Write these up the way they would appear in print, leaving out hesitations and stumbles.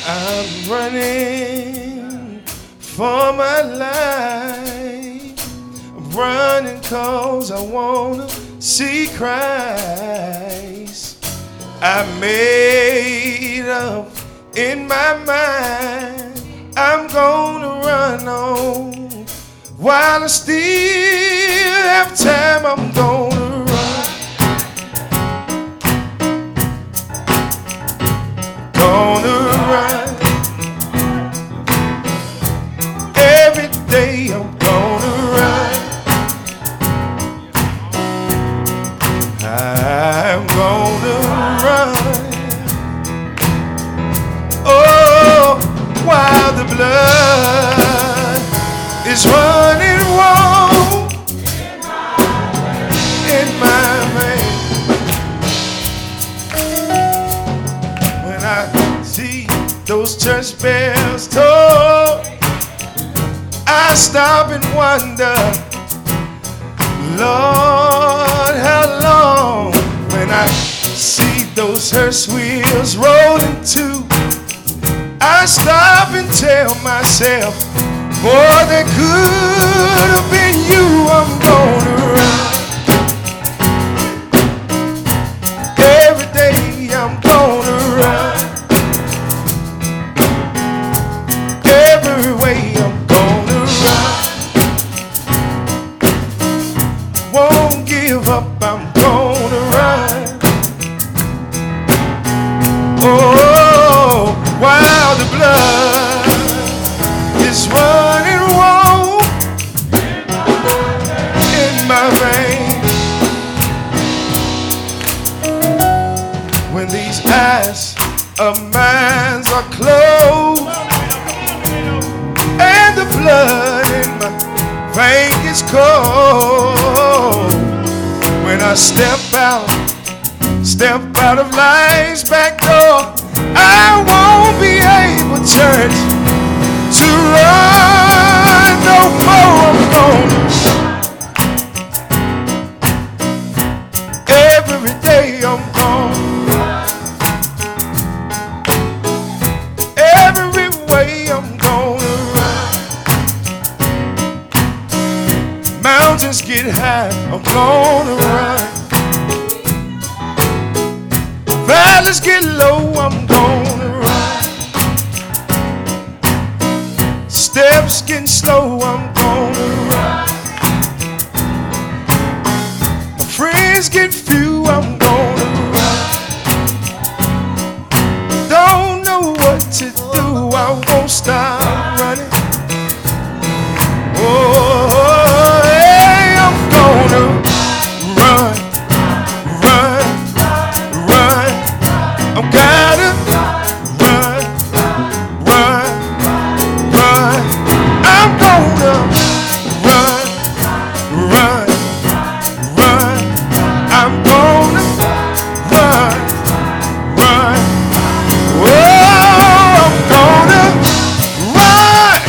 I'm running for my life. I'm running 'cause I wanna see Christ. I made up in my mind I'm gonna run on while I still have time. I'm gonna run, gonna run every day. I'm gonna run, I'm gonna run. Oh, while the blood is running warm in my veins. When I see those church bells toll, I stop and wonder, Lord, how long? When I see those hearse wheels rolling too, I stop and tell myself, boy, that could have been you. I'm gonna run every day. I'm gonna run every way. I'm gonna run, won't give up. I'm gonna run. Oh, while the blood is running warm in my veins. When these eyes of mine are closed and the blood in my veins is cold, when I step out of life's back door, I won't be able, church, to run no more. I'm gonna every day. I'm gonna every way. I'm gonna run. Mountains get high. I'm gonna run. Valleys get low. I'm gonna run. Steps getting slow. I'm gonna run. My friends get few. I'm gonna run. Don't know what to do. I won't stop running. Oh, hey, I'm gonna run. I'm gotta run. I'm gonna run. I'm gonna run. Oh, I'm gonna run.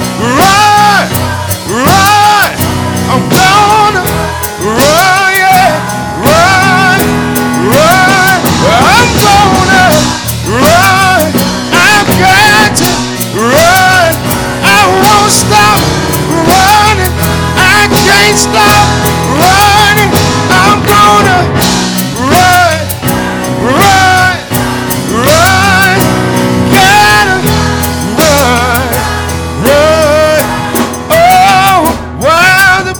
I'm gonna run, yeah, run. I'm gonna run. I've got to run. I won't stop running. I can't stop running. I'm gonna run. Gotta run. Oh, while the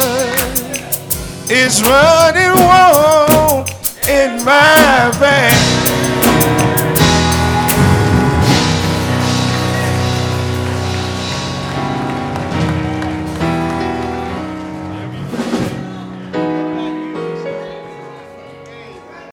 blood is running warm in my veins.